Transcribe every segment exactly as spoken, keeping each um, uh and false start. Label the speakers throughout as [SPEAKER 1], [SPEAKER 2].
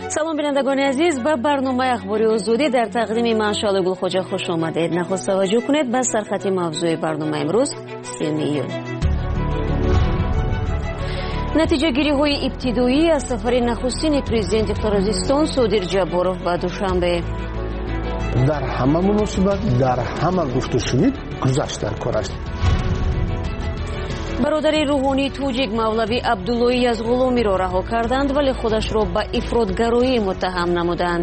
[SPEAKER 1] سلام بینندگان عزیز، به برنامه اخباری آزادی در تقدیم من شاله گلخوجه خوش آمدید. نخست توجه کنید به سرخط موضوع برنامه امروز سوم ایون. نتیجه گیری های ابتدایی از سفر نخستین پرزیدنت قرقیزستان صادر جابروف به دوشنبه.
[SPEAKER 2] در همه مناسبت، در همه گفت و شنید گذشت در کار است.
[SPEAKER 1] برادر روحانی توجیک مولوی عبداللهی از غلامی را رها کردند ولی خودش را به افراطگرایی متهم نمودند.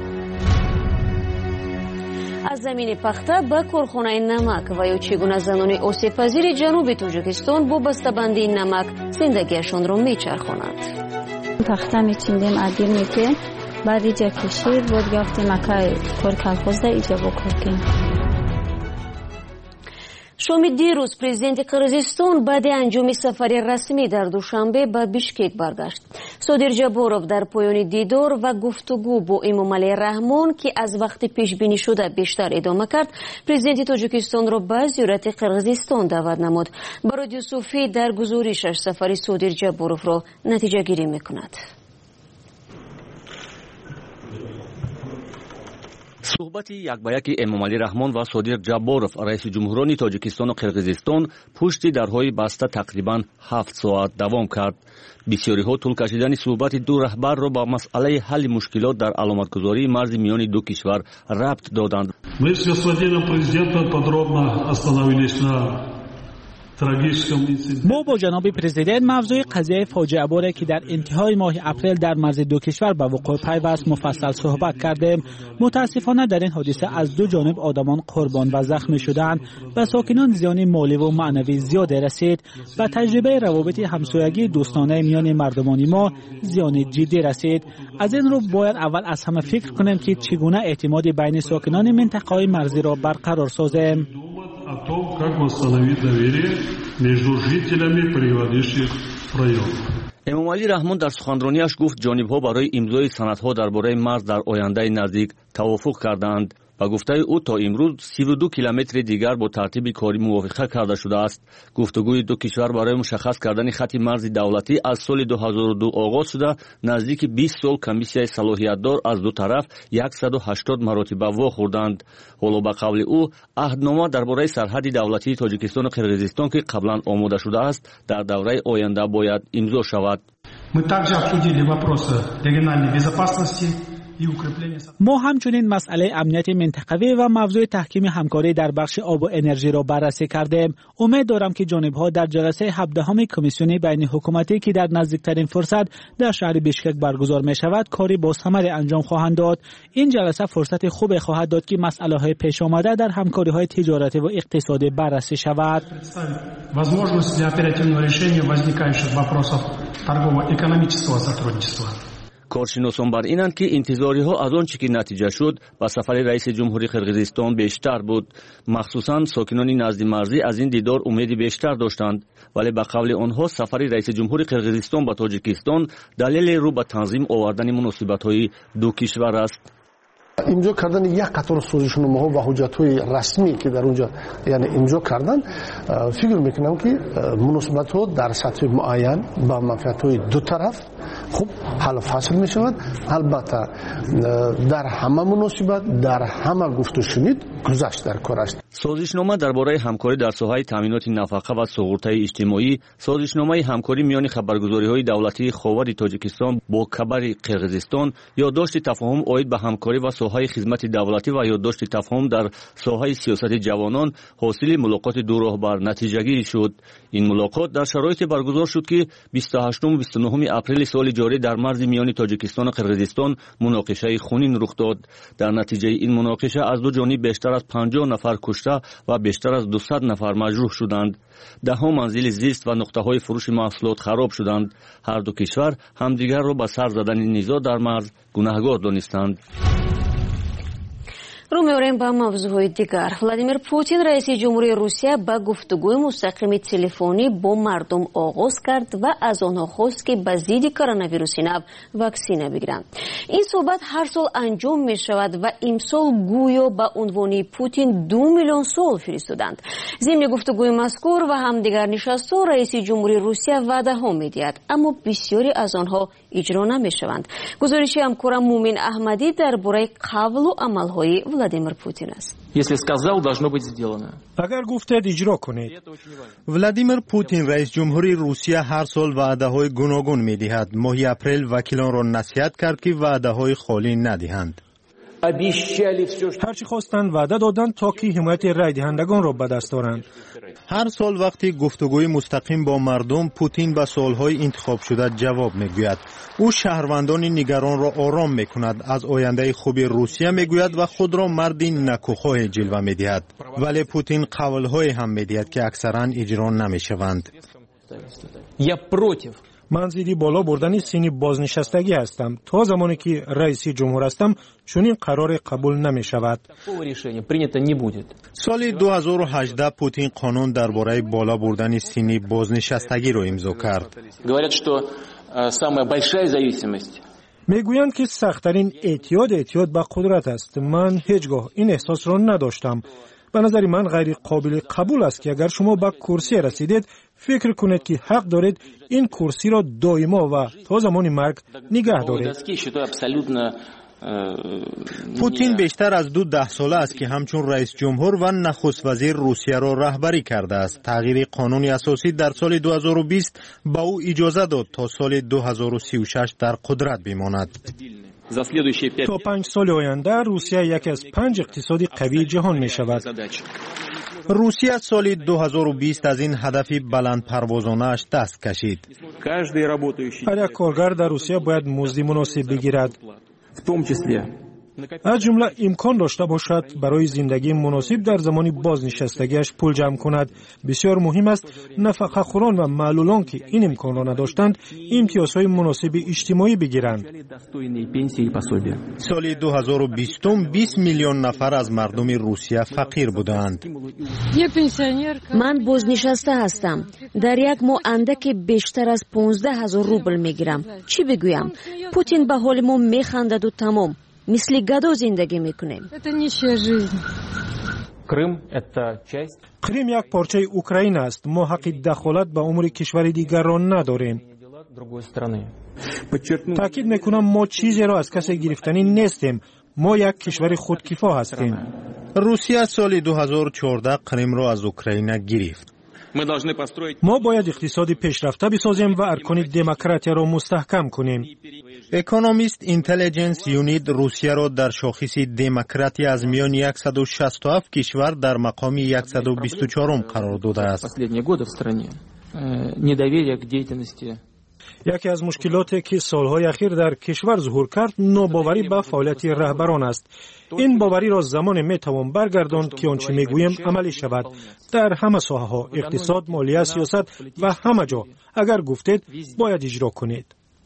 [SPEAKER 1] از زمین پخته به کارخانه نمک و یا چگونه زنان آسیب پذیر جنوب تاجیکستان با بسته‌بندی نمک زندگیشان را میچرخانند.
[SPEAKER 3] پخته میچیندیم عدیل میکنیم بعد ایجا کشید بود گفتیم اکا کار کلخوز ده ایجا بکنیم.
[SPEAKER 1] شامی دیروز پرزیدنت قرقیزستان بعد انجام سفر رسمی در دوشنبه به بیشکک برگشت. صادر جابروف در پایان دیدار و گفتگو با امامعلی رحمان که از وقت پیش بینی شده بیشتر ادامه کرد، پرزیدنت تاجیکستان را به زیارت قرقیزستان دعوت نمود. برای صوفی در گزارشش سفر صادر جابروف را نتیجه گیری میکند.
[SPEAKER 4] صحبت یک به یک امامعلی رحمان و صادر جابروف رئیس جمهوران تاجیکستان و قرقیزستان پشت درهای بسته تقریبا هفت ساعت دوام کرد. بسیاری ها طول کشیدن صحبت دو رهبر را با مسئله حل مشکلات در علامتگذاری مرز میان دو کشور ربط دادند.
[SPEAKER 5] Мы с господином президентом подробно остановились на
[SPEAKER 6] ما با جناب پرزیدنت موضوع قضیه فاجعه باره که در انتهای ماه اپریل در مرز دو کشور به وقوع پیوست مفصل صحبت کردیم. متاسفانه در این حادثه از دو جانب آدمان قربان و زخمی شدند و ساکنان زیان مالی و معنوی زیاد رسید و تجربه روابط همسایگی دوستانه میان مردمان ما زیان جدی رسید. از این رو باید اول از همه فکر کنیم که چگونه اعتماد بین ساکنان منطقه مرزی را برقرار سازیم.
[SPEAKER 5] о том, как восстановить доверие между жителями приграничных районов.
[SPEAKER 4] امامعلی رحمان در سخنرانیش گفت جانب‌ها برای امضای سندها درباره مرز در آینده نزدیک توافق کردند. و گفته او تا امروز سی و دو کیلومتر دیگر با ترتیب کاری موافقه کرده شده است. گفتگوی دو کشور برای مشخص کردن خط مرز دولتی از سال دو هزار و دو آغاز شده. نزدیک بیست سال کمیسیای صلاحیت‌دار از دو طرف صد و هشتاد مراتبه واخوردند. حالا به قول او عهدنامه درباره سرحد دولتی تاجیکستان و قرقیزستان که قبلا آماده شده است در دوره آینده باید امضا شود.
[SPEAKER 7] Мы также обсудили вопросы региональной безопасности.
[SPEAKER 6] ما همچنین مسئله امنیت منطقوی و موضوع تحکیم همکاری در بخش آب و انرژی را بررسی کردیم. امید دارم که جانب‌ها در جلسه هفدهم کمیسیون بین حکومتی که در نزدیکترین فرصت در شهر بیشکک برگزار می شود کاری با ثمر انجام خواهند داد. این جلسه فرصت خوبی خواهد داد که مسئله‌های پیش آمده در همکاری‌های تجارتی و اقتصادی بررسی شود.
[SPEAKER 7] Возможность для оперативного решения возникающих вопросов торгово-экономического сотрудничества.
[SPEAKER 4] کارشناسان بر اینند که انتظاری ها از آنچه که نتیجه شد به سفر رئیس جمهوری قرقیزستان بیشتر بود. مخصوصا ساکنان نزد مرزی از این دیدار امید بیشتر داشتند، ولی به قول آنها سفر رئیس جمهوری قرقیزستان به تاجیکستان دلیل رو به تنظیم آوردن مناسبت های دو کشور است.
[SPEAKER 2] امضا کردن یک قطار سازشنامه ها و حجت های رسمی که در اونجا یعنی امضا کردن، فکر میکنم که مناسبت ها در سطح معین با منفعت های دو طرف خوب حل فصل می شود. البته در همه مناسبت، در همه گفت و شنید گذشت در کار است.
[SPEAKER 4] سازشنامه درباره همکاری در ساحه تامینات نفقه و سقوط اجتماعی، سازشنامه همکاری میان خبرگزاری‌های دولتی خاور تاجیکستان با کبر قرقیزستان، یادداشت تفاهم عاید به همکاری و ساحه خدمت دولتی و یادداشت تفاهم در ساحه سیاست جوانان حاصل ملاقات دو راهبر نتیجه گیری شد. این ملاقات در شرایط برگزار شد که بیست و هشتم و بیست و نهم اپریل سال جاری در مرز میان تاجیکستان و قرقیزستان مناقشه خونین رخ داد. در نتیجه این مناقشه از دو جانب بیشتر از پنجاه نفر کشته و بیشتر از دویست نفر مجروح شدند. ده ها منزل زیست و نقطه های فروش محصولات خراب شدند. هر دو کشور همدیگر را به سر زدن نزاع در مرز گناهکار دانستند.
[SPEAKER 1] رو می‌آوریم با موضوع دیگر. ولادیمیر پوتین رئیس جمهوری روسیه با گفتگوی مستقیم تلفنی با مردم آغاز کرد و از آنها خواست که به ضد کرونا ویروس نو واکسینه بگیرند. این صحبت هر سال انجام می شود و امسال گویا با عنوان پوتین دو میلیون سال فرستادند. ضمن گفتگوی مذکور و هم دیگر نشست‌ها رئیس جمهوری روسیه وعده ها می‌دهد، اما بسیاری از آنها اجرا نمی‌شوند. گزارش همکارم مومن احمدی درباره قول و عمل‌های ولادیمیر پوتین است.
[SPEAKER 8] اگر گفتید اجرا کنید.
[SPEAKER 9] ولادیمیر پوتین رئیس جمهوری روسیه هر سال وعده‌های گوناگون می‌دهد. ماه اپریل وکیلان را نصیحت کرد که وعده‌های خالی ندهند.
[SPEAKER 8] هرچی خواستند وعده دادند تا که حمایت رای دهندگان را به دست آورند.
[SPEAKER 9] هر سال وقتی گفتگوی مستقیم با مردم، پوتین به سوالهای انتخاب شده جواب میگوید. او شهروندان نگران را آرام میکند، از آینده خوب روسیه میگوید و خود را مردی نکوخواه جلوه میدهد. ولی پوتین قولهای هم میدهد که اکثرا اجرا نمیشوند.
[SPEAKER 8] من زیدی بالا بردن سینی بازنشستگی هستم. تا زمانی که رئیس جمهور هستم چنین قرار قبول نمی شود.
[SPEAKER 9] سال دو هزار و هجده پوتین قانون درباره بالا بردن سینی بازنشستگی را امضا کرد.
[SPEAKER 8] میگویند که سخت‌ترین اعتیاد اعتیاد به قدرت است. من هیچگاه این احساس را نداشتم. به نظر من غیر قابل قبول است که اگر شما به کرسی رسیدید فکر کنید که حق دارید این کرسی را دائما و تا زمان مرگ نگه دارید.
[SPEAKER 9] پوتین بیشتر از دو ده ساله است که همچون رئیس جمهور و نخست وزیر روسیه را رهبری کرده است. تغییر قانون اساسی در سال دو هزار و بیست با او اجازه داد تا سال دو هزار و سی و شش در قدرت بماند.
[SPEAKER 8] تا پنج سال آینده روسیه یکی از پنج اقتصادی قوی جهان می شود.
[SPEAKER 9] روسیه سال دو هزار و بیست از این هدف بلند پروازانه‌اش دست کشید.
[SPEAKER 8] هر یک کارگر در روسیه باید مزد مناسب بگیرد. از جمله امکان داشته باشد برای زندگی مناسب در زمان بازنشستگیش پول جمع کند. بسیار مهم است نفقه خوران و معلولان که این امکان را نداشتند امتیازهای مناسب اجتماعی بگیرند.
[SPEAKER 9] سال دو هزار و بیست بیست میلیون نفر از مردم روسیه فقیر بودند.
[SPEAKER 1] من بازنشسته هستم. در یک ماه اندک بیشتر از پانزده هزار روبل میگیرم. چی بگویم؟ پوتین به حال ما میخندد و تمام. مثل گدا زندگی میکنیم.
[SPEAKER 8] کریم یک پارچه اوکراین است. ما حق دخالت به امور کشور دیگر را نداریم. تاکید میکنم ما چیزی را از کسی گرفتنی نیستیم. ما یک کشور خودکفا هستیم.
[SPEAKER 9] روسیه سال دو هزار و چهارده کریم را از اوکراین گرفت.
[SPEAKER 8] ما باید اقتصادی پیشرفته بسازیم و ارکان دموکراسی را مستحکم کنیم.
[SPEAKER 9] اکونومیست اینتلیجنس یونیت روسیه را در شاخص دموکراسی از میان صد و شصت و هفت کشور در مقام صد و بیست و چهار قرار داده است.
[SPEAKER 8] یکی از مشکلاتی که سالهای اخیر در کشور ظهور کرد ناباوری به فعالیت رهبران است. این باوری را زمان میتوان برگرداند که آنچه میگوییم عملی شود در همه ساحه‌ها، اقتصاد، مالیه، سیاست و همه جا. اگر گفتید باید اجرا کنید.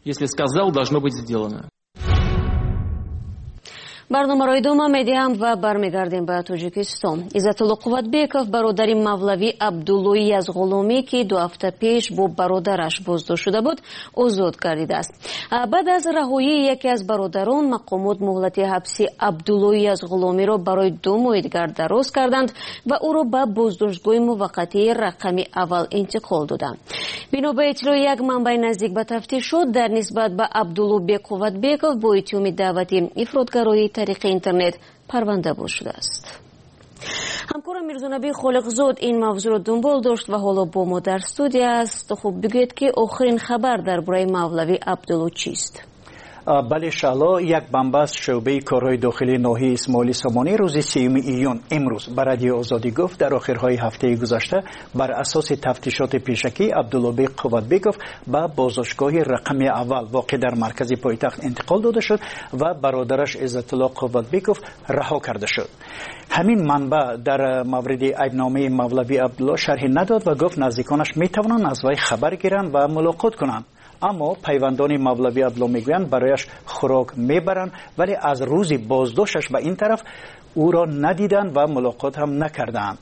[SPEAKER 1] برنامه را ادامه میدیم و برمیگردیم به تاجیکستان. عزت‌الله قوتبеков برادری مولوی عبداللهی از غلامی که دو هفته پیش با برادرش بازداشت شده بود آزاد گردیده است. بعد از رهایی یکی از برادران مقامات مهلت حبسی عبداللهی از غلامی را برای دو ماه دیگر دراز کردند و او را به بازداشتگاه موقتی رقمی اول انتقال دادند. بنا به اطلاع یک منبع نزدیک به تفتیش شد در نسبت به عبدالله قوتبеков با اتهام دعوتی افراطگرایی طریق اینترنت پرونده باز شده است. همکارم میرزانبی خالقزاد این موضوع را دنبال داشت و حالا با ما در استودیو است. خوب بگوید که آخرین خبر درباره مولوی عبدالله چیست؟
[SPEAKER 10] بله شالا، یک بنبست شعبه کارهای داخلی ناحیه اسماعیلی سامانی روز سیوم ایون امروز بر رادیو آزادی گفت در آخرهای هفته گذشته بر اساس تفتیشات پیشکی عبدالله قوتبکov به بازداشتگاه رقمی اول واقع در مرکز پایتخت انتقال داده شد و برادرش عزت‌الله قوتبکov رها کرده شد. همین منبع در مورد عیبنامه مولوی عبدالله شرحی نداد و گفت نزدیکانش می توانند از وی خبر گیرند و ملاقات کنند. اما پیوندان مولوی عبدالله میگویند برایش خوراک میبرند ولی از روزی بازداشتش به این طرف او را ندیدند و ملاقات هم نکردند.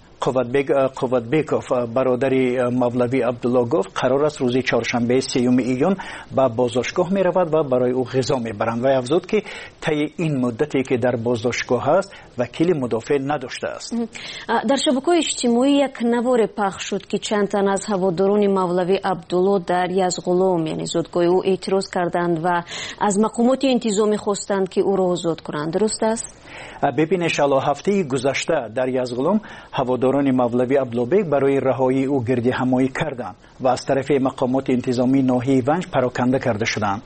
[SPEAKER 10] قوت بیکوف برادری مولوی عبدالله گفت قرار است روز چهارشنبه سیوم ایون به بازداشتگاه می رود و برای او غذا می برند و افزود که طی این مدتی که در بازداشتگاه است وکیل مدافع نداشته است.
[SPEAKER 1] در شبکه‌های اجتماعی یک نوار پخش شد که چند تن از هواداران مولوی عبدالله در یزغلوم یعنی زادگاه او اعتراض کردند و از مقامات انتظامی خواستند که او را آزاد کنند. درست است؟
[SPEAKER 10] ببین انشالله هفته گذشته در یزغلوم هواداران مولوی عبدالله برای رهایی او گردی همایی کردند و از طرف مقامات انتظامی ناحیه ونج پراکنده کرده شدند.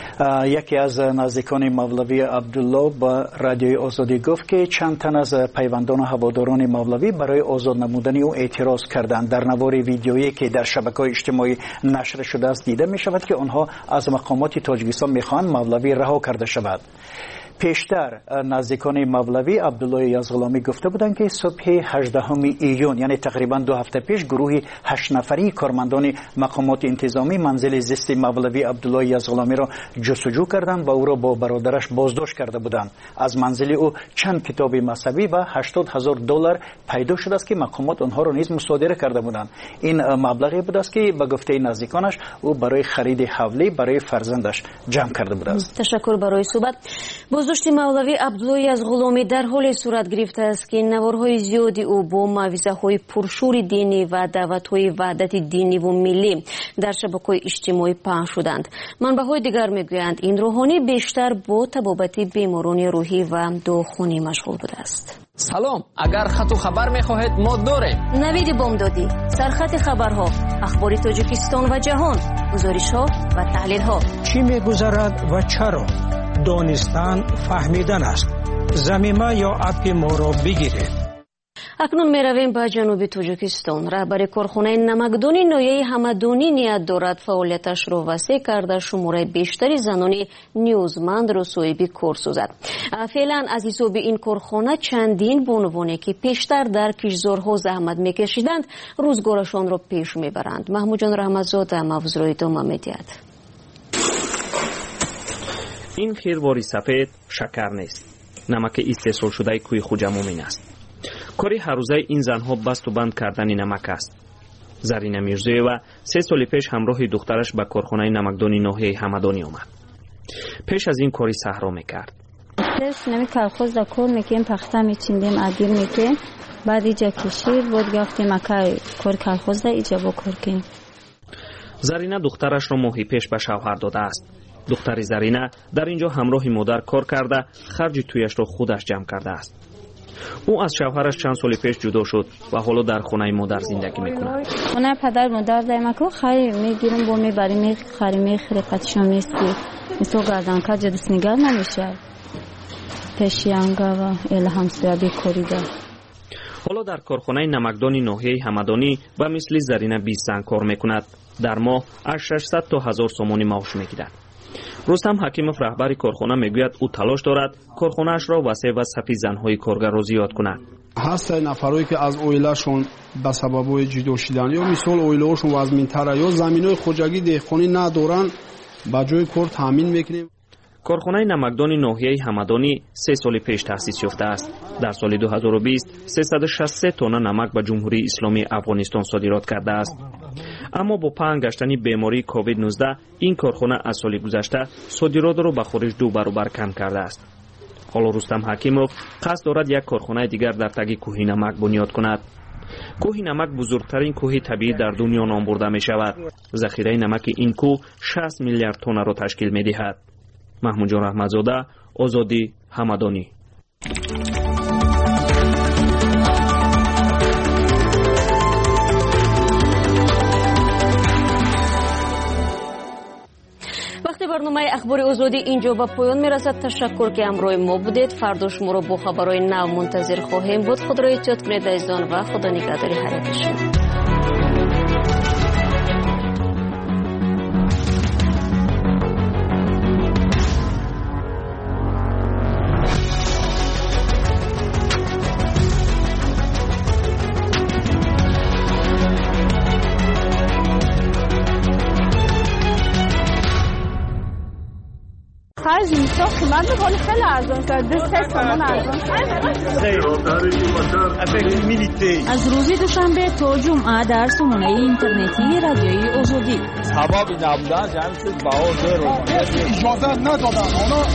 [SPEAKER 10] یکی از نزدیکان مولوی عبدالله با رادیوی آزادی گفت که چند تن از پیوندان و هواداران مولوی برای آزاد نمودن او اعتراض کردند. در نوار ویدیویی که در شبکه‌های اجتماعی نشر شده است دیده می شود که آنها از مقامات تاجیکستان می خواهند مولوی رها کرده شود. پیشتر نزدیکان مولوی عبدالله یزغلامی گفته بودند که صبح هجدهم ایون یعنی تقریبا دو هفته پیش گروهی هشت نفری کارمندان مقامات انتظامی منزل زیست مولوی عبدالله یزغلامی را جستجو کردند و او را با برادرش بازداشت کرده بودند. از منزل او چند کتاب مذهبی و هشتاد هزار دلار پیدا شده است که مقامات آنها را نیز مصادره کرده بودند. این مبلغی بود است که به گفته نزدیکانش او برای خرید حوله برای فرزندش جمع کرده بود است.
[SPEAKER 1] تشکر برای صحبت. بازداشت مولوی عبدالله یزغلامی در حال صورت گرفته است که نوارهای زیادی او با موعظه‌های پرشور دینی و دعوت‌های وحدت دینی و ملی در شبکه‌های اجتماعی پخش شدند. منبع‌های دیگر میگویند این روحانی بیشتر با طبابت بیماران روحی و داروخانه مشغول بوده است.
[SPEAKER 11] سلام، اگر خط و خبر می‌خواهید ما داریم.
[SPEAKER 1] نوید بامدادی، سرخط خبرها، اخبار تاجیکستان و جهان، گزارش‌ها و تحلیل‌ها.
[SPEAKER 12] چی می‌گذرد و چرا؟ دانستن فهمیدن است. ضمیمه یا اپ ما را بگیرید.
[SPEAKER 1] اکنون می رویم به جنوب تاجیکستان. رهبر کارخانه نمکدانی ناحیه همدانی نیت دارد فعالیتش را وسیع کرده شماره بیشتری زنان نیازمند را صاحب کار سازد. فعلا از حساب این کارخانه چندین بانوانی که پیشتر در کشتزارها زحمت میکشیدند روزگارشان را پیش میبرند. محمود جان رحمتزاده موضوع را ادامه میدهد.
[SPEAKER 13] این خیرواری سفید شکر نیست. نمک استحصال شده کوی خوجمومین است. کاری هر روزه این زنها بست و بند کردن نمک است. زرینه میرزویوا سه سال پیش همراه دخترش به کارخانه نمکدانی ناحیه همدانی آمد. پیش از این کاری صحرا میکرد.
[SPEAKER 3] پیش نمی کارخوز دا کار میکنیم، پخته میچیندیم، عدیل میکنیم، بعد ایجا کشید بود گفتیم اکای کار کارخوز دا ایجا با کار کنیم.
[SPEAKER 13] زرینه دخترش را ماهی پیش به شوهر داده است. دختر زرینه در اینجا همراه مادر کار کرده خرج تویش را خودش جمع کرده است. او از شوهرش چند سال پیش جدا شد و حالا در خانه مادر زندگی میکند.
[SPEAKER 3] خانه پدر مادر دایم کو خری میگیرم با میبریم میخریم میخریقتشون میستی تو گردن که جدس نگار نمیشه پشیانگا و الهام سیابی کوریده.
[SPEAKER 13] حالا در کارخانه نمکدانی ناحیه همدانی و مثل زرینه بیست زن کار میکند. در ماه از ششصد تا هزار سومانی معاش میگیرد. رستم حکیموف رهبر کارخانه میگوید او تلاش دارد کارخانه‌اش را وسیع و صفی زنهای کارگر را زیاد کند.
[SPEAKER 14] هست نفرایی که از اویلهشون به سبب جدا شدن یا مثال اویله‌هاشون وزمین‌تره یا زمینای خوجگی دهقانی ندارن با جای کار تامین میکنیم.
[SPEAKER 13] کارخانه نمکدانی ناحیه همدانی سه سال پیش تأسیس یافته است. در سال دو هزار و بیست سیصد و شصت و سه تن نمک به جمهوری اسلامی افغانستان صادرات کرده است. اما با پنگ گشتن بیماری کووید نوزده این کارخانه از سال گذشته صادرات را به خارج دو برابر کم کرده است. حالا رستم حکیموف قصد دارد یک کارخانه دیگر در تگ کوه نمک بنیاد کند. کوه نمک بزرگترین کوه طبیعی در دنیا نام برده می شود. ذخیره نمک این کوه شصت میلیارد تن را تشکیل می دهد. محمود جان رحمتزاده، آزادی، همدانی.
[SPEAKER 1] وقتی برنامه اخبار آزادی اینجا به پایان میرسد. تشکر که همراه ما بودید. فردا شما را با خبرهای نو منتظر خواهیم بود. خود را احتیاط کنید عزیزان و خدا نگهداری هر یکشان.
[SPEAKER 3] خرج میشه قیمت ولی خیلی ارزان کرد دو سه تومن ارزان
[SPEAKER 15] از روز دوشنبه تا جمعه در سامانه اینترنتی رادیوی آزادی
[SPEAKER 16] سببی نبودن جمع شد بهار
[SPEAKER 17] اجازه ندادن اونا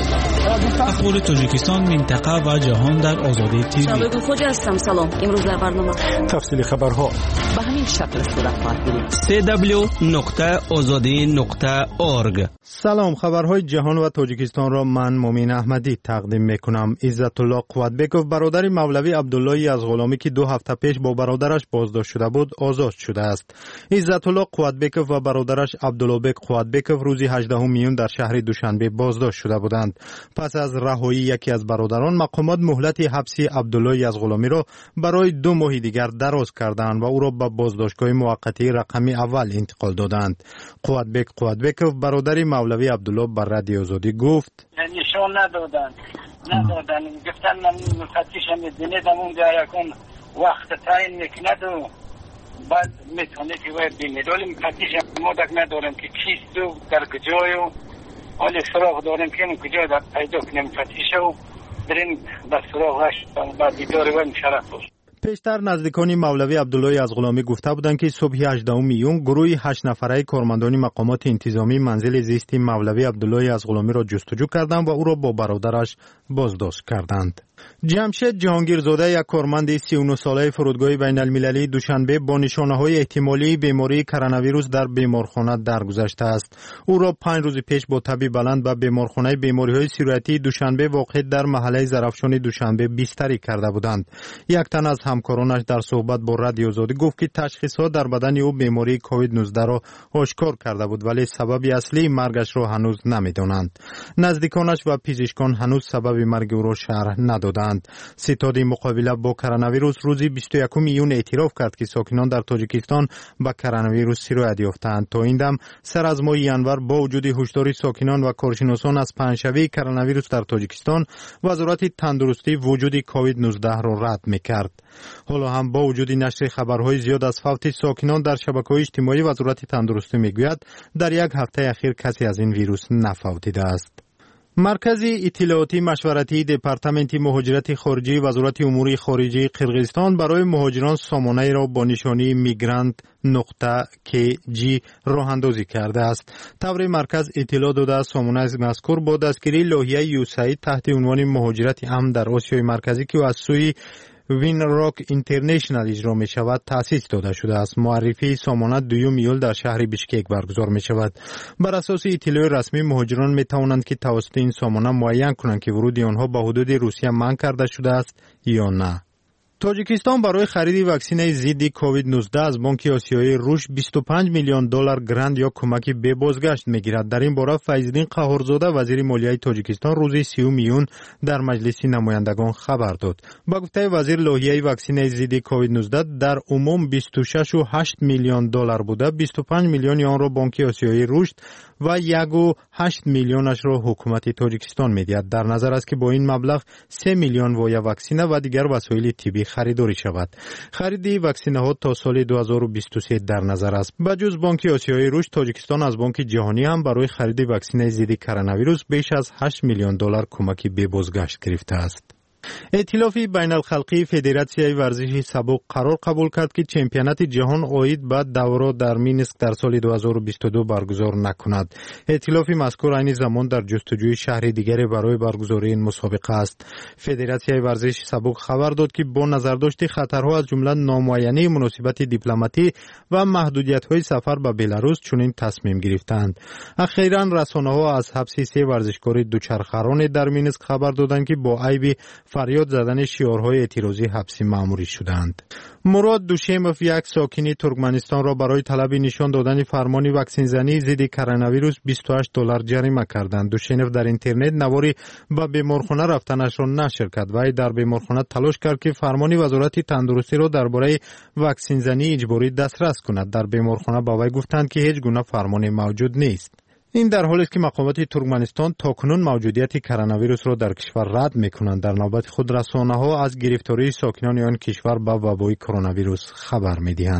[SPEAKER 6] اخبار تاجیکستان منطقه و جهان در آزادی تیوی.
[SPEAKER 1] شبکه خوج هستم. سلام. امروز در برنامه
[SPEAKER 8] تفصیل خبرها
[SPEAKER 1] به همین شکل صورت خواهد گرفت.
[SPEAKER 18] سی دبلیو نقطه آزادی نقطه اورگ.
[SPEAKER 9] سلام، خبرهای جهان و تاجیکستان را من مومین احمدی تقدیم میکنم. عزت الله قوادبکوف برادر مولوی عبدالله از غلامی که دو هفته پیش با برادرش بازداشت شده بود آزاد شده است. عزت الله قوادبکوف و برادرش عبدالله قوادبکوف روز هجدهم میون در شهر دوشنبه بازداشت شده بودند. پس از رهایی یکی از برادران، مقامات مهلت حبسی عبدالله از غلامی را برای دو ماه دیگر دراز کردند و او را به بازداشتگاه موقتی رقمی اول انتقال دادند. قوادبک قوادبکوف برادر مولوی عبدالله بر رادیو آزادی گفت
[SPEAKER 19] نشان ندادن ندادن گفتن من مفتشم دیدم اونجا یکون وقت تعیین میکند و بعد میتونه که باید بینید ولی مفتشم مدک ندارم که چیست و در کجای و ولی سراغ دارم که کجا در پیدا کنیم مفتش و بریم به سراغش بعد دیدار و مشرف باش.
[SPEAKER 9] پیشتر نزدیکان مولوی عبدالله از غلامی گفته بودند که صبح هجدهم میون گروه هشت نفره کارمندان مقامات انتظامی منزل زیستی مولوی عبدالله از غلامی را جستجو کردند و او را با برادرش بازداشت کردند. جمشید جهانگیرزاده، یک کارمند سی و نه ساله فرودگاه بین المللی دوشنبه با نشانه‌های احتمالی بیماری کرونا ویروس در بیمارخانه درگذشته است. او را پنج روز پیش با تب بلند به بیمارخانه بیماری‌های سیرویتی دوشنبه واقع در محله زرافشان دوشنبه بستری کرده بودند. یک تن از همکارانش در صحبت با رادیو آزادی گفت که تشخیصات در بدن او بیماری کووید نوزده را آشکار کرده بود ولی سبب اصلی مرگش را هنوز نمی‌دانند. نزدیکانش و پزشکان هنوز سبب مرگ او را شرح ندادند. ستاد مقابله با کرونا ویروس روز بیست و یکم میون اعتراف کرد که ساکنان در تاجیکستان با کرونا ویروس سیرویت یافتند. تا این دم سر از ماه ینور با وجود هشدار ساکنان و کارشناسان از پنجشنبه کرونا ویروس در تاجیکستان، وزارت تندرستی وجود کووید نوزده را رد می‌کرد. حالا هم با وجود نشر خبرهای زیاد از فوت ساکنان در شبکه‌های اجتماعی، وزارت تندرستی میگوید در یک هفته اخیر کسی از این ویروس نفوتیده است. مرکز اطلاعاتی مشورتی دپارتمنت مهاجرت خارجی وزارت امور خارجه قرقیزستان برای مهاجران سامانه را با نشانی میگرانت نقطه کی جی راه اندازی کرده است. طور مرکز اطلاع داده است سامانه مذکور با دستگیری لایحه یوساید تحت عنوان مهاجرت امن در آسیای مرکزی که از سوی وین راک اینترنشنال اجرا می شود تأسیس داده شده است. معرفی سامانه دوم ایول در شهر بیشکک برگزار می شود. بر اساس اطلاع رسمی مهاجران می توانند که توسط این سامانه معین کنند که ورود آنها به حدود روسیه منع کرده شده است یا نه. تاجیکستان برای خرید واکسن ضد کووید نوزده از بانک آسیایی روش بیست و پنج میلیون دلار گرانت یا کمک به بازگشت میگیرد. در این باره فیض‌الدین قهارزاده وزیر مالیه تاجیکستان روز سیوم میون در مجلس نمایندگان خبر داد. با گفته وزیر لایحه واکسن ضد کووید نوزده در عموم بیست و شش و هشت میلیون دلار بوده. بیست و پنج میلیون آن را بانک آسیایی روش و یک و هشت میلیونش را حکومت تاجیکستان میدهد. در نظر است که با این مبلغ سه میلیون وایه واکسن و دیگر وسایل طبی خریداری شود. خرید واکسنه ها تا سال دو هزار و بیست و سه در نظر است. بجز بانک آسیایی روش، تاجیکستان از بانک جهانی هم برای خرید واکسن ضد کرونا ویروس بیش از هشت میلیون دلار کمک به بازگشت گرفته است. ائتلاف بین الخلقی فدراسیای ورزش سبک قرار قبول کرد که چمپیونات جهان عاید به دوره در مینسک در سال دو هزار و بیست و دو برگزار نکند. ائتلاف مذکور این زمان در جستجوی شهر دیگری برای برگزاری این مسابقه است. فدراسیای ورزش سبک خبر داد که با نظرداشت خطرها از جمله نامعینی مناسبت دیپلماتی و محدودیت‌های سفر به بلاروس چنین تصمیم گرفتند. اخیراً رسانه‌ها از حبس سه ورزشکار دوچرخه‌ران در مینسک خبر دادند که با عیب فریاد زدن شعارهای اعتراضی حبسی مأموری شدند. مراد دوشیموف، یک ساکن ترکمنستان، را برای طلب نشان دادن فرمان واکسن زنی ضد کرونا ویروس بیست و هشت دلار جریمه کردند. دوشیموف در اینترنت نواری به بیمارخانه رفتنش را نشر کرد و در بیمارخانه تلاش کرد که فرمان وزارت تندرستی را درباره واکسن زنی اجباری دسترس کند. در بیمارخانه با وی گفتند که هیچ گونه فرمان موجود نیست. این در حالی است که مقامات ترکمنستان تاکنون موجودیت کرونا ویروس را در کشور رد می‌کنند. در نوبت خود رسانه‌ها از گرفتاری ساکنان آن کشور به وبای کرونا ویروس خبر می‌دهند.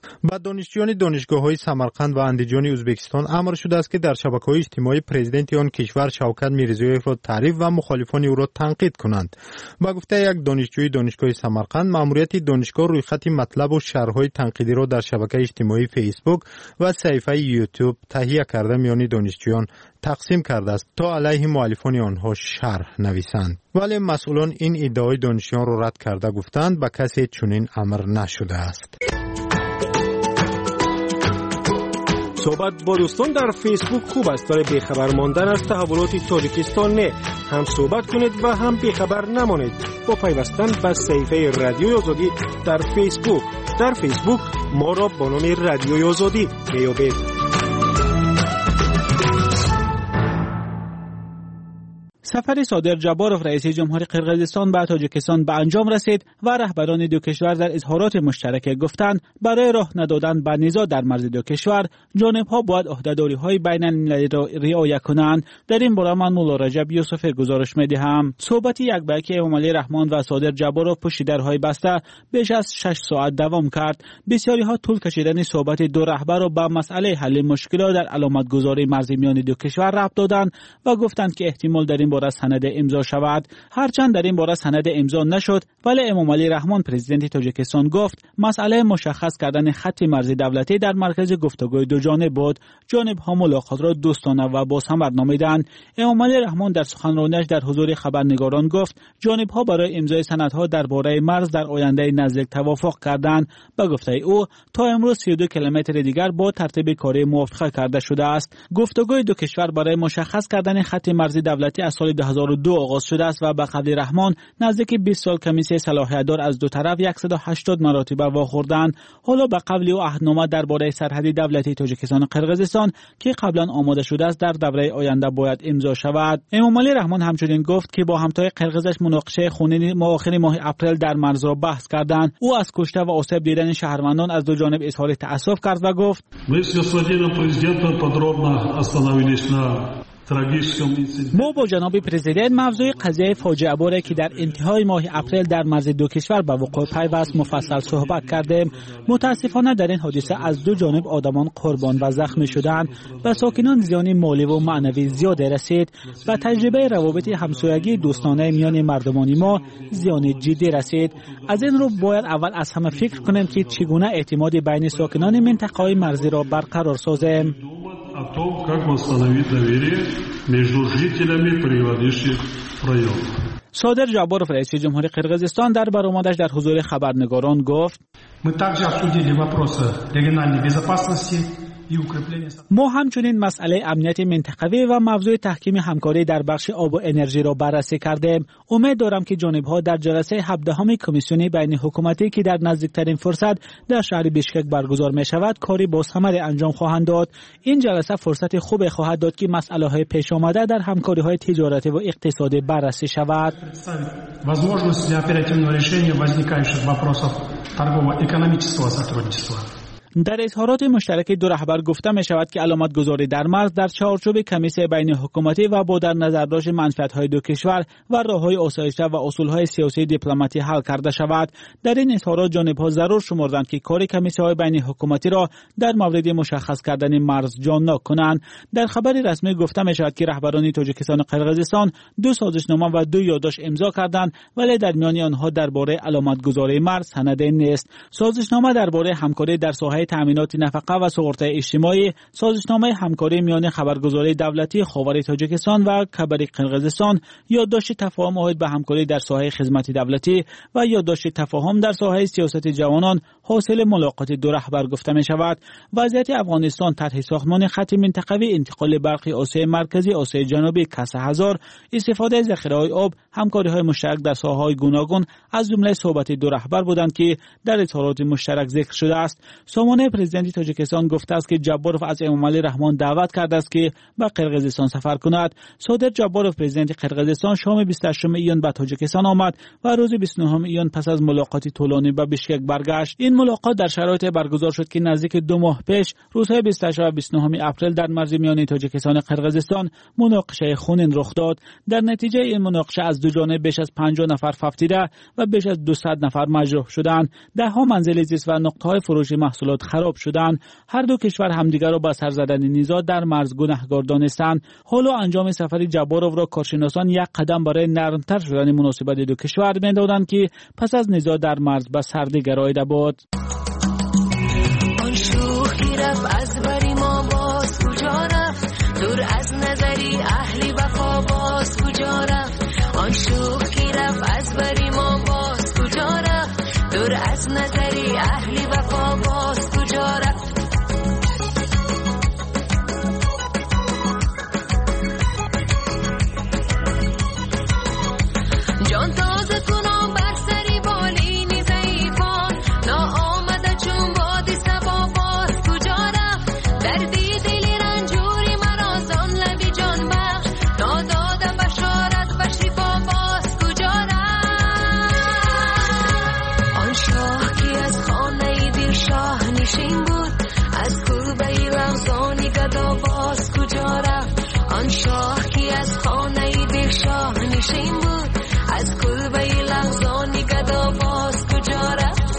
[SPEAKER 9] با دانشجویان دانشگاه‌های سمرقند و اندیجان ازبکستان امر شده است که در شبکه‌های اجتماعی پرزیدنت آن کشور شوکت میرزایف را تعریف و مخالفان او را تنقید کنند. با گفته یک دانشجوی دانشگاه سمرقند، مأموریت دانشگاه روی خط مطلب و شرح‌های تنقیدی را در شبکه اجتماعی فیسبوک و صفحه یوتیوب تهیه کرده میان دانشجویان تقسیم کرده است تا علیه مؤلفان آنها شرح نویسند. ولی مسئولان این ادعای دانشجویان را رد کرده گفتند به کسی چنین امر نشده است.
[SPEAKER 8] صحبت با دوستان در فیسبوک خوب است، ولی بیخبر ماندن از تحولات تاجیکستان نه. هم صحبت کنید و هم بیخبر نمانید با پیوستن به صفحه رادیوی آزادی در فیسبوک. در فیسبوک ما را با نام رادیوی آزادی بیابید.
[SPEAKER 6] سفر صادر جباروف رئیس جمهوری قرقیزستان به تاجیکستان به انجام رسید و رهبران دو کشور در اظهارات مشترک گفتند برای راه ندادن به نزاع در مرز دو کشور جانب‌ها باید عهده‌داری‌های بین‌المللی را رعایت کنند. در این باره من مولا رجب یوسف گزارش می‌دهم. صحبت یک به یک امامعلی رحمان و صادر جباروف پشت درهای بسته بیش از شش ساعت دوام کرد. بسیاری‌ها طول کشیدن صحبت دو رهبر را به مسئله حل مشکلات در علامتگذاری مرزی میان دو کشور ربط دادند و گفتند که احتمال در این باره سند امضا شود. هرچند در این باره سند امضا نشد، ولی امامعلی رحمان پرزیدنت تاجیکستان گفت مسئله مشخص کردن خط مرزی دولتی در مرکز گفتگوی دو جانبه بود. جانب‌ها ملاقات را دوستانه و باثمر نامیدند. امامعلی رحمان در سخنرانیش در حضور خبرنگاران گفت جانب‌ها برای امضای سندها درباره مرز در آینده نزدیک توافق کردند. به گفته او تا امروز سی و دو کیلومتر دیگر با ترتیب کاری موافقه کرده شده است. گفتگوی دو کشور برای مشخص کردن خط مرزی دولتی از سال دو هزار و دو آغاز شده است و به قول رحمان نزدیک بیست سال کمیسیون صلاحیت دار از دو طرف صد و هشتاد مراتب واخوردند. حالا به قول او عهدنامه درباره سرحدی دولتی تاجیکستان و قرقیزستان که قبلا آماده شده است در دوره آینده باید امضا شود. امامعلی رحمان همچنین گفت که با همتای قرقیزش مناقشه خونین ماخر ماه اپریل در مرز را بحث کردند. او از کشته و آسیب دیدن شهروندان از دو جانب اظهار تأسف کرد و گفت ما با جناب پرزیدنت موضوع قضیه فاجعه باره که در انتهای ماه اپریل در مرز دو کشور به وقوع پیوست مفصل صحبت کردیم. متاسفانه در این حادثه از دو جانب آدمان قربان و زخمی شدند و ساکنان زیان مالی و معنوی زیاد رسید. به تجربه روابط همسایگی دوستانه میان مردمان ما زیان جدی رسید. از این رو باید اول از همه فکر کنیم که چگونه اعتماد بین ساکنان منطقه مرزی را برقرار سازیم.
[SPEAKER 5] О том, как восстановить доверие между жителями приграничных районов.
[SPEAKER 6] صادر جباروف رئیس جمهوری قرقیزستان در برآمدش در حضور خبرنگاران گفت
[SPEAKER 7] Мы также обсудили вопросы региональной безопасности.
[SPEAKER 6] ما همچنین مسئله امنیت منطقوی و موضوع تحکیم همکاری در بخش آب و انرژی را بررسی کردیم. امید دارم که جانب‌ها در جلسه هفدهم کمیسیون بین حکومتی که در نزدیکترین فرصت در شهر بیشکک برگزار می شود کاری با ثمر انجام خواهند داد. این جلسه فرصت خوب خواهد داد که مسئله‌های پیش آمده در همکاری‌های تجارتی و اقتصادی بررسی شود.
[SPEAKER 7] Возможность для оперативного решения возникающих вопросов торгово-экономического сотрудничества.
[SPEAKER 6] در اظهارات مشترک دو رهبر گفته می شود که علامتگذاری در مرز در چارچوب کمیسیون بین حکومتی و با در نظر داشت منفعت‌های دو کشور و راه‌های آسایشی و اصول‌های سیاسی دیپلماتی حل کرده شود. در این اظهارات جانب‌ها ضرور شمردند که کار کمیسیون بین حکومتی را در مورد مشخص کردن مرز جان‌ناک کنند. در خبری رسمی گفته می شود که رهبران تاجیکستان و قرقیزستان دو سازشنامه و دو یادداشت امضا کردند، ولی در میان آنها درباره علامتگذاری مرز سند نیست. سازشنامه درباره همکاری در ساحه تامینات نفقه و سقراط اجتماعی، سازشنامه همکاری میان خبرگزاری دولتی خاور تاجیکستان و کبر قرقیزستان، یادداشت تفاهم عهد به همکاری در ساحه خدمات دولتی و یادداشت تفاهم در ساحه سیاست جوانان حاصل ملاقات دو رهبر گفته می شود. وضعیت افغانستان طرح ساختمان خط منطقوی انتقال برق آسیا مرکزی آسیا جنوبی کسه هزار، استفاده از ذخیره‌های آب، همکاری‌های مشترک در ساحه‌های گوناگون از جمله صحبت دو رهبر بودند که در اظهارات مشترک ذکر شده است. سامانه پرزیدنت تاجیکستان گفته است که جباروف از امامعلی رحمان دعوت کرده است که به قرقیزستان سفر کند. صادر جباروف پرزیدنت قرقیزستان شام بیست و هشتم ایون به تاجیکستان آمد و روز بیست و نهم ایون پس از ملاقاتی طولانی به بیشکک برگشت. این ملاقات در شرایط برگزار شد که نزدیک دو ماه پیش روزهای بیست و هشت و بیست و نه اپریل در مرز میانی تاجیکستان و قرقیزستان مناقشه خونین رخ داد. در نتیجه این مناقشه از دو جانب بیش از پنجاه نفر فوتیده و بیش از دویست نفر مجروح شدند. ده ها منزل زیست و نقطه‌های فروشی محصولات خراب شدند. هر دو کشور همدیگر را با سر زدن نیزا در مرز گنه‌گار دانستند. حالا انجام سفر جباروف را کارشناسان یک قدم برای نرمتر شدن مناسبت دو کشور می‌دادند که پس از نیزا در مرز به سردی گراییده بود.
[SPEAKER 20] آن شوخی رفت از بری ما باز کجا رفت، دور از نظری اهلی وفا باز کجا رفت. آن شوخی رفت از بری ما باز کجا رفت، دور از نظری اهلی وفا باز کجا رفت. جان تازه کنم بر سری بالینی ضعیفان، ناآمده چون بادی سبا باز کجا رفت. دردی دلی رنجوری مرا زان لبی جان بخش، نادادم بشارت و شفا باز کجا رفت. آن شاه کی از خانه دل شاه نشین بود، از کلبه لغزانی گدا باز کجا رفت. آن شاه کی از خانه دل شاه نشین بود، از کلبه لغزانی گدا باز کجا رفت.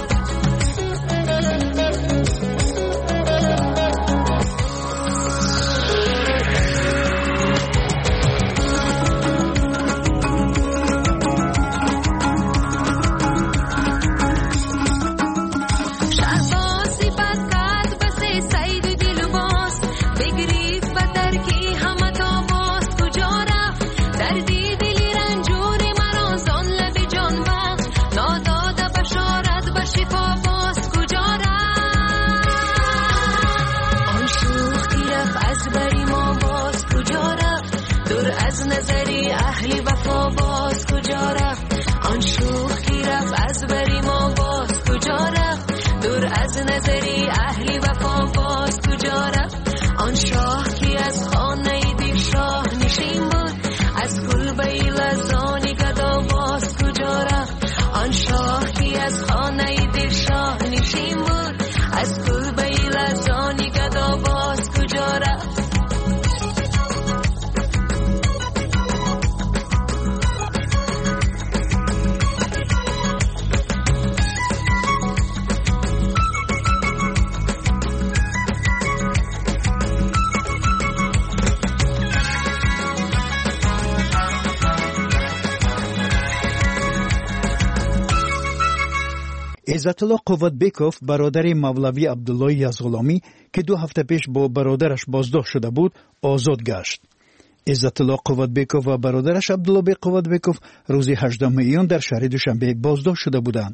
[SPEAKER 20] شهبازی بدقد بسه سید دل باز، بگریف و ترکی همه تا باز کجا رفت. دردی دلی رنجوری مرا زان لبی جان بخش، ناداده بشارت و شفا باز کجا رفت. آن شوخی رفت از بری ما باز کجا رفت، دور از نظری اهلی وفا باز کجا رفت. آن شوخی رفت از بری ما باز کجا رفت، دور از نظری اهلی وفا باز کجا رفت. آن شاه کی از خانه دل شاه نشین بود، از کلبه لرزانی گدا باز کجا رفت. آن شاه کی از خانه دل شاه نشین بود، از کلبه لرزانی گدا باز کجا رفت.
[SPEAKER 21] عزت الله قوتبیکوف برادر مولوی عبدالله یزغلامی که دو هفته پیش با برادرش بازداشت شده بود آزاد گشت. عزت الله قوتبیکوف و برادرش عبدالله قوتبیکوف روز هجدهم ایون در شهر دوشنبه بازداشت شده بودند.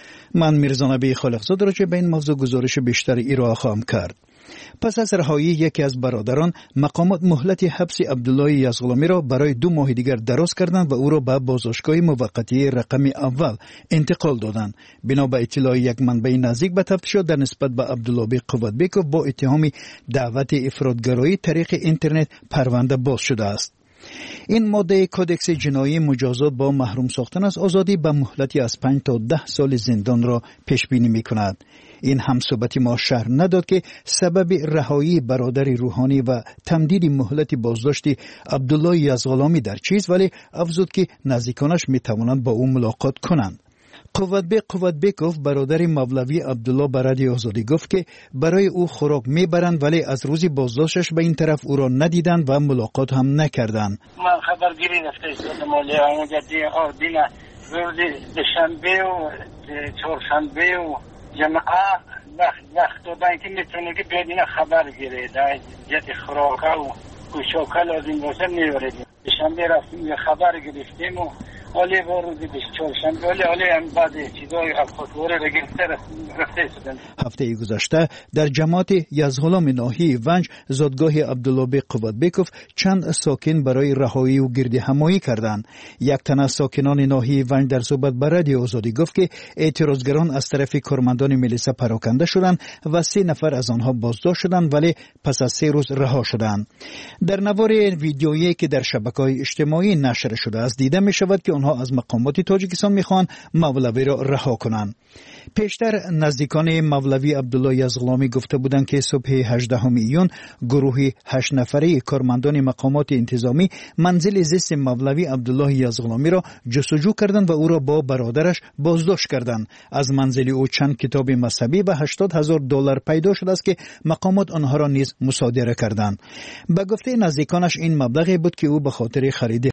[SPEAKER 21] من میرزا نبی خالقزاد راجع به این موضوع گزارش بیشتری ارائه خواهم کرد. پس از رهایی یکی از برادران، مقامات مهلت حبس عبدالله یزغلامی را برای دو ماه دیگر دراز کردند و او را به بازداشتگاه موقتی رقم اول انتقال دادند. بنا به اطلاع یک منبع نزدیک به تفتیشات در نسبت به عبدالله قوتبیکوف با اتهام دعوت افراطگرایی طریق اینترنت پرونده باز شده است. این ماده کودکس جنایی مجازات با محروم ساختن از آزادی به مهلتی از پنج تا ده سال زندان را پیش بینی می کند. این همصحبتی ما شرح نداد که سبب رهایی برادر روحانی و تمدید مهلت بازداشتی عبدالله یزغلامی در چیست، ولی افزود که نزدیکانش می توانند با او ملاقات کنند. قوتبیک قوتبیکوف برادر مولوی عبدالله به رادیو آزادی گفت که برای او خوراک میبرند ولی از روزی بازداشتش به این طرف او را ندیدند و ملاقات هم نکردند.
[SPEAKER 19] من خبرگیری رفته شدم ولی اونجا دینا روز دوشنبه و چهارشنبه و جمعه وقت دادن که میتونه که بیاد اینا خبر گیره در جهت خوراکا و گوشاکا لازم باشه میبرید. دوشنبه رفتیم خبر گرفتیم و حالی با روزی چهارشنبه حالی حالی هم بعد چیزای افخوره را گرفته رفته شدن.
[SPEAKER 21] هفته گذشته در جماعت یزغلام ناحیه ونج زادگاه عبدالله قوتبیکوف چند ساکن برای رهایی و گرد همایی کردند. یک تن از ساکنان ناحیه ونج در صحبت با رادیو آزادی گفت که اعتراضگران از طرف کارمندان ملیسا پراکنده شدند و سه نفر از آنها بازداشت شدند ولی پس از سه روز رها شدند. در نوار ویدیویی که در شبکه‌های اجتماعی نشر شده است دیده می شود که آنها از مقامات تاجیکستان میخوان مولوی را رها کنند. پیشتر نزدیکان مولوی عبدالله یزغلامی گفته بودند که صبح هجدهم ایون گروهی هشت نفره کارمندان مقامات انتظامی منزل زیست مولوی عبدالله یزغلامی را جستجو کردند و او را با برادرش بازداشت کردند. از منزل او چند کتاب مذهبی و هشتاد هزار دلار پیدا شده است که مقامات آنها را نیز مصادره کردند. به گفته نزدیکانش این مبلغی بود که او به خاطر خرید